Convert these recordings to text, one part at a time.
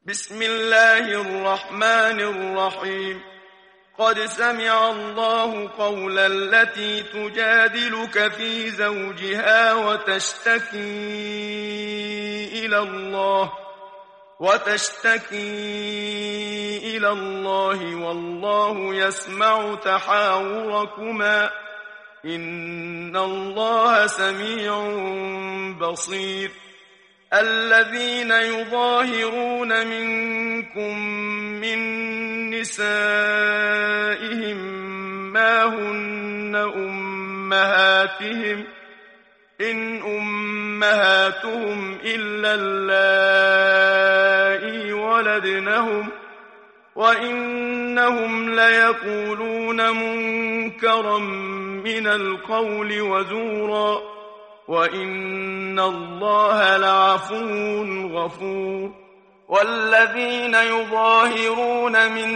بسم الله الرحمن الرحيم. قد سمع الله قول التي تجادلك في زوجها وتشتكي إلى الله والله يسمع تحاوركما إن الله سميع بصير. الذين يظاهرون منكم من نسائهم ما هن أمهاتهم إن أمهاتهم إلا اللائي ولدنهم وإنهم ليقولون منكرا من القول وزورا وإن الله لعفو غفور. والذين يظاهرون من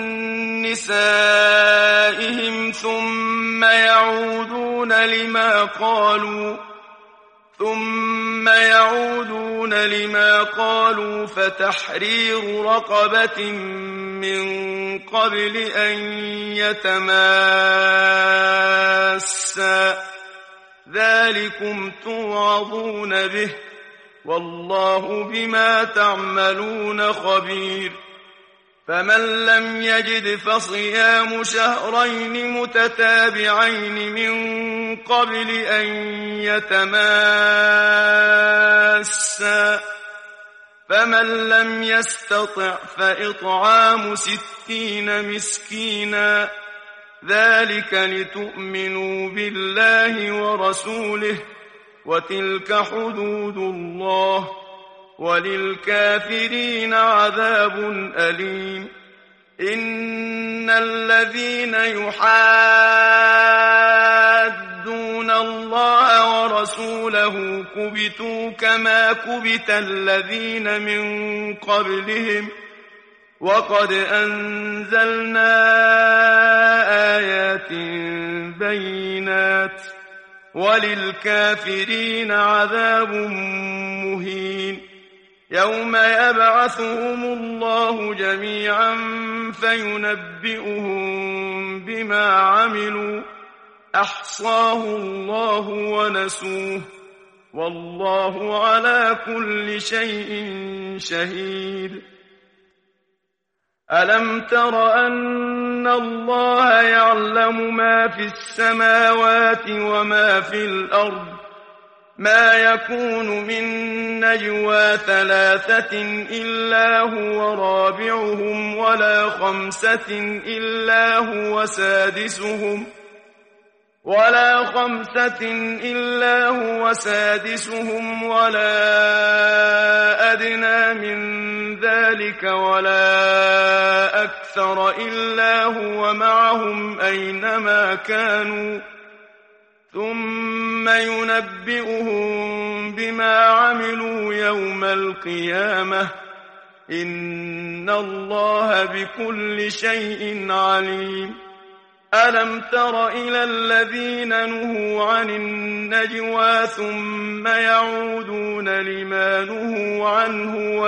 نسائهم ثم يعودون لما قالوا فتحرير رقبة من قبل أن يتماسا ذلكم توعظون به والله بما تعملون خبير. فمن لم يجد فصيام شهرين متتابعين من قبل أن يتماسا فمن لم يستطع فإطعام 60 مسكينا ذلك لتؤمنوا بالله ورسوله وتلك حدود الله وللكافرين عذاب أليم. إن الذين يحادون الله ورسوله كبتوا كما كبت الذين من قبلهم وقد أنزلنا آيات بينات وللكافرين عذاب مهين. يوم يبعثهم الله جميعا فينبئهم بما عملوا أحصاه الله ونسوه والله على كل شيء شهيد. ألم تر أن الله يعلم ما في السماوات وما في الأرض ما يكون من نجوى 3 إلا هو رابعهم ولا 5 إلا هو سادسهم ولا أدنى من ذلك ولا أكثر إلا هو معهم أينما كانوا ثم ينبئهم بما عملوا يوم القيامة إن الله بكل شيء عليم. ألم تر إلى الذين نهوا عن النجوى ثم يعودون لما نهوا عنه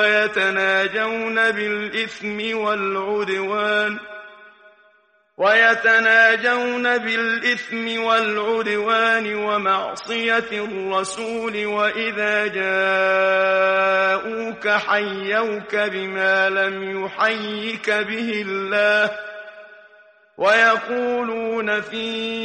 ويتناجون بالإثم والعدوان ومعصية الرسول وإذا جاءوك حيوك بما لم يحيك به الله ويقولون في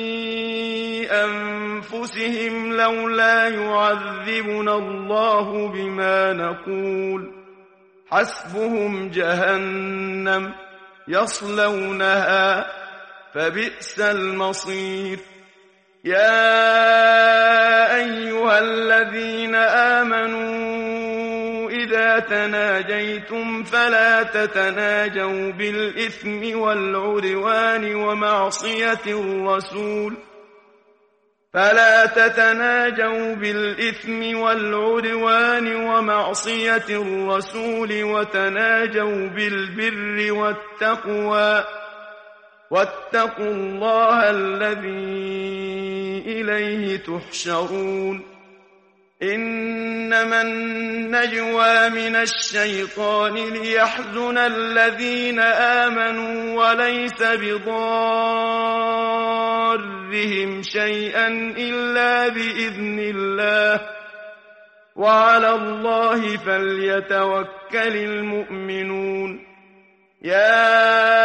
أنفسهم لولا يعذبنا الله بما نقول حسبهم جهنم يصلونها فبئس المصير. يا أيها الذين آمنوا إذا تناجيتم فلا تتناجوا بالإثم والعدوان ومعصية الرسول وتناجوا بالبر والتقوى واتقوا الله الذي إليه تحشرون. إنما النجوى من الشيطان ليحزن الذين آمنوا وليس بضارهم شيئا إلا بإذن الله وعلى الله فليتوكل المؤمنون يا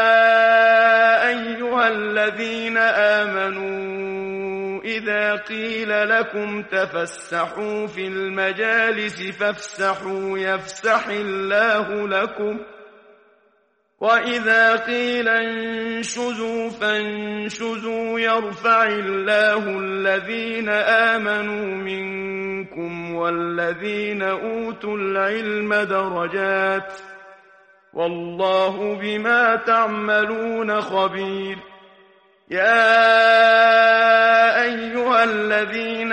أيها الذين آمنوا إذا قيل لكم تفسحوا في المجالس فافسحوا يفسح الله لكم وإذا قيل انشزوا فانشزوا يرفع الله الذين آمنوا منكم والذين أوتوا العلم درجات والله بما تعملون خبير يا أيها الذين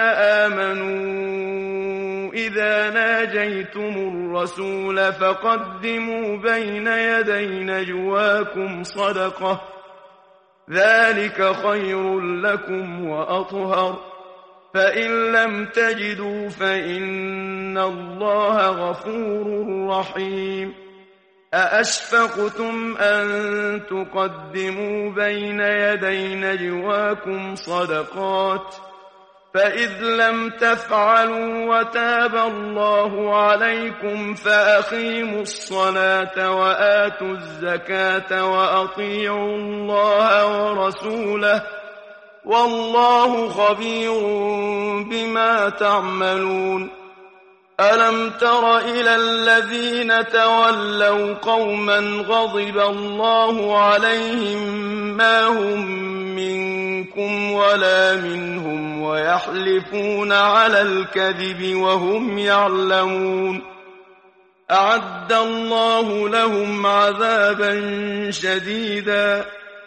آمنوا إذا ناجيتم الرسول فقدموا بين يدي نجواكم صدقة ذلك خير لكم وأطهر فإن لم تجدوا فإن الله غفور رحيم أأشفقتم أن تقدموا بين يدي نجواكم صدقات فإذ لم تفعلوا وتاب الله عليكم فأقيموا الصلاة وآتوا الزكاة وأطيعوا الله ورسوله والله خبير بما تعملون ألم تر إلى الذين تولوا قوما غضب الله عليهم ما هم منكم ولا منهم ويحلفون على الكذب وهم يعلمون أعد الله لهم عذابا شديدا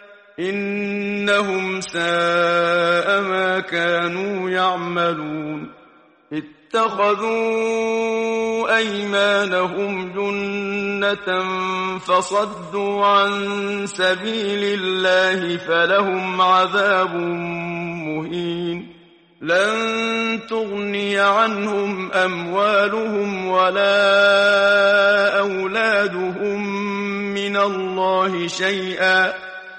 إنهم ساء ما كانوا يعملون اتخذوا أيمانهم جنة فصدوا عن سبيل الله فلهم عذاب مهين لن تغني عنهم أموالهم ولا أولادهم من الله شيئا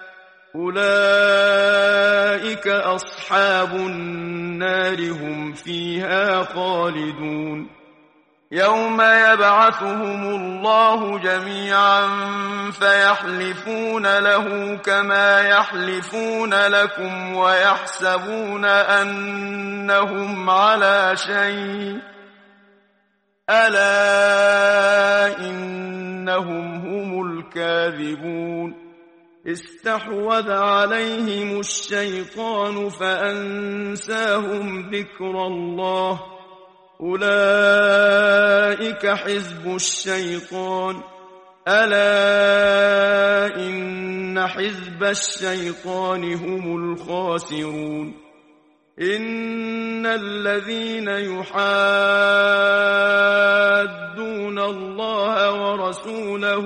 أولئك أصحاب النار هم فيها خالدون يوم يبعثهم الله جميعا فيحلفون له كما يحلفون لكم ويحسبون أنهم على شيء ألا إنهم هم الكاذبون استحوذ عليهم الشيطان فأنساهم ذكر الله أولئك حزب الشيطان ألا إن حزب الشيطان هم الخاسرون إن الذين يحادون الله ورسوله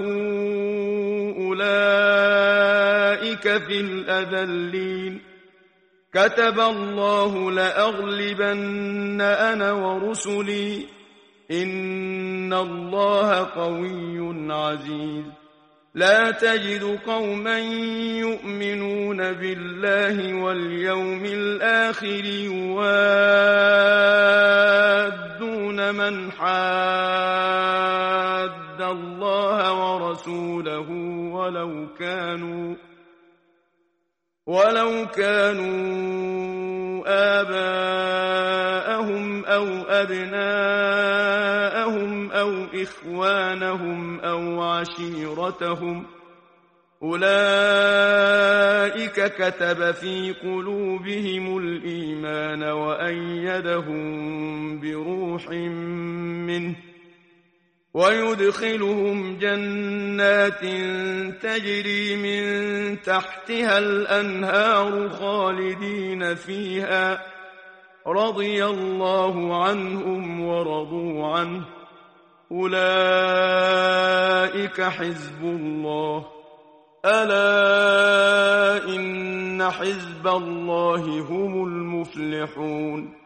أولئك في الأذلين كتب الله لأغلبن أنا ورسلي إن الله قوي عزيز لا تجد قوما يؤمنون بالله واليوم الآخر يوادون من حاد الله ورسوله ولو كانوا آباءهم أو أبناءهم أو إخوانهم أو عشيرتهم أولئك كتب في قلوبهم الإيمان وأيدهم بروح منه ويدخلهم جنات تجري من تحتها الأنهار خالدين فيها رضي الله عنهم ورضوا عنه أولئك حزب الله ألا إن حزب الله هم المفلحون